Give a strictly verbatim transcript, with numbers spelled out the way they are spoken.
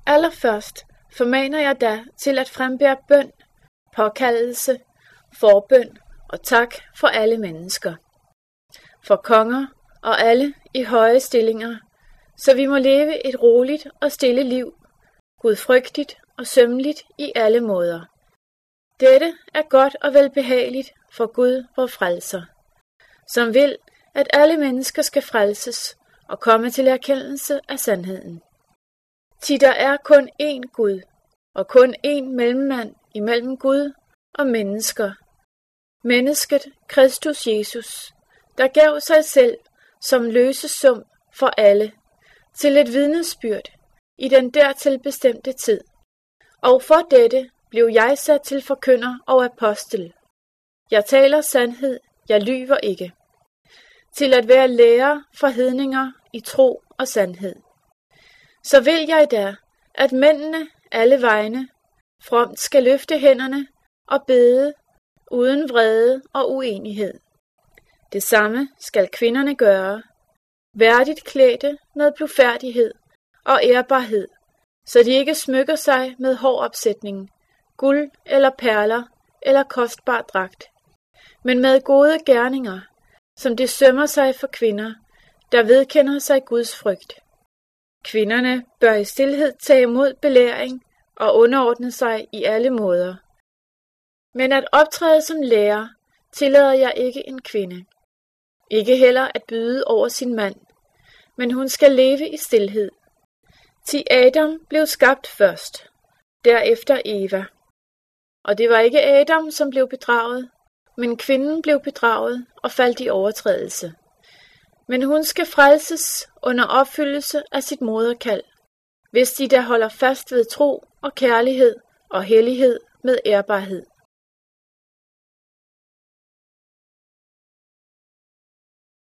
Allerførst formaner jeg dig til at frembære bøn, påkaldelse, forbøn og tak for alle mennesker, for konger og alle i høje stillinger, så vi må leve et roligt og stille liv, gudfrygtigt og sømmeligt i alle måder. Dette er godt og velbehageligt for Gud vor frelser, som vil, at alle mennesker skal frelses og komme til erkendelse af sandheden. Thi der er kun én Gud, og kun én mellemmand imellem Gud og mennesker, mennesket Kristus Jesus, der gav sig selv som løsesum for alle, til et vidnesbyrd i den dertil bestemte tid. Og for dette blev jeg sat til forkynder og apostel. Jeg taler sandhed, jeg lyver ikke. Til at være lærer for hedninger i tro og sandhed. Så vil jeg da, at mændene alle vegne fromt skal løfte hænderne og bede uden vrede og uenighed. Det samme skal kvinderne gøre, værdigt klædte med blufærdighed og ærbarhed, så de ikke smykker sig med håropsætning, guld eller perler eller kostbar dragt, men med gode gerninger, som det sømmer sig for kvinder, der vedkender sig Guds frygt. Kvinderne bør i stilhed tage imod belæring og underordne sig i alle måder. Men at optræde som lærer tillader jeg ikke en kvinde. Ikke heller at byde over sin mand, men hun skal leve i stilhed. Til Adam blev skabt først, derefter Eva. Og det var ikke Adam, som blev bedraget, men kvinden blev bedraget og faldt i overtrædelse. Men hun skal frelses under opfyldelse af sit moderkald, hvis de der holder fast ved tro og kærlighed og hellighed med ærbarhed.